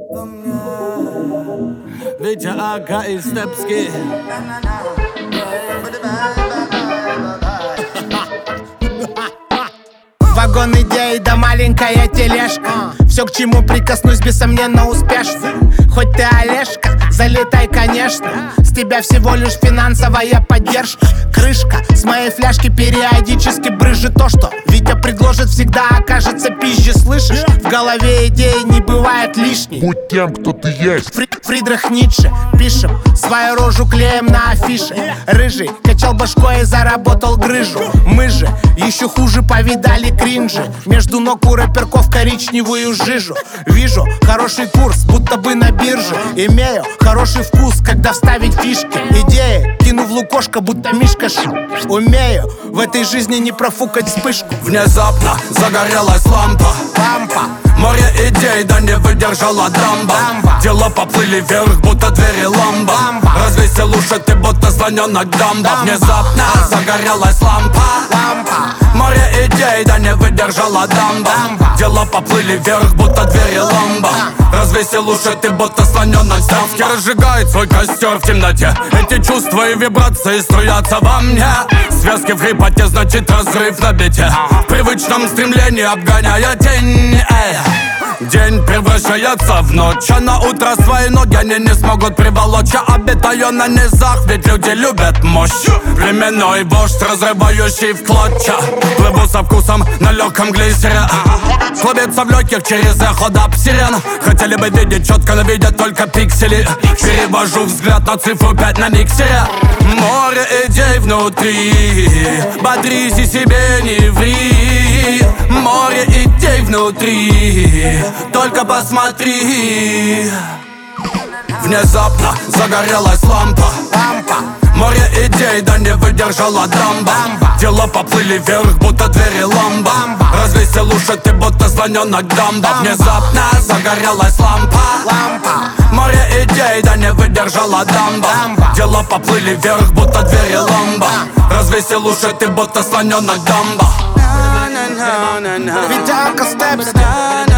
Витя Ака и Степский. Вагон идей да маленькая тележка. Все, к чему прикоснусь, бессомненно успешно. Хоть ты Олежка, залетай, конечно. С тебя всего лишь финансовая поддержка. Крышка с моей фляжки периодически брызжет то, что Витя предложит, всегда окажется пизже, слышишь? В голове идеи не бывает лишней. Будь тем, кто ты есть. Фридрих Ницше. Пишем свою рожу клеем на афише. Рыжий качал башкой и заработал грыжу. Мы же еще хуже повидали кринжи. Между ног у рэперков коричневую жижу. Вижу хороший курс, будто бы на бирже. Имею хороший вкус, когда вставить фишки. Идеи кину в лукошко, будто Мишка Умею в этой жизни не профукать вспышку. Внезапно загорелась лампа. Море идей, да не выдержала дамба. Дела поплыли вверх, будто двери ламба. Развесил уши, ты будто слоненок дамба. Внезапно загорелась лампа. Море идей, да не выдержала дамба. Дела поплыли вверх, будто двери ламба. Развесил уши, ты будто слоненок дамба. Разжигает свой костер в темноте. Эти чувства и вибрации струятся во мне. Связки в хрипоте, значит разрыв на бите. В привычном стремлении обгоняя тень. День превращается в ночь, а на утро свои ноги они не смогут приволочь. Я обитаю на низах, ведь люди любят мощь. Племенной вождь, разрывающий в клочья. Плыву со вкусом на легком глиссере. Клубится в легких через эхо даб сирен. Хотели бы видеть четко, но видят только пиксели. Перевожу взгляд на цифру 5 на миксере. Море идей внутри, бодрись и себе не ври. Море идей внутри, только посмотри. Внезапно загорелась лампа. Море идей, да не выдержала дамба. Дела поплыли вверх, будто двери ламба. Развесил уши, ты будто слоненок дамба. Внезапно загорелась лампа. Море идей, да не выдержала дамба. Дела поплыли вверх, будто двери ламба. Развесил уши, ты будто слоненок дамба. Витя Ака, Степский.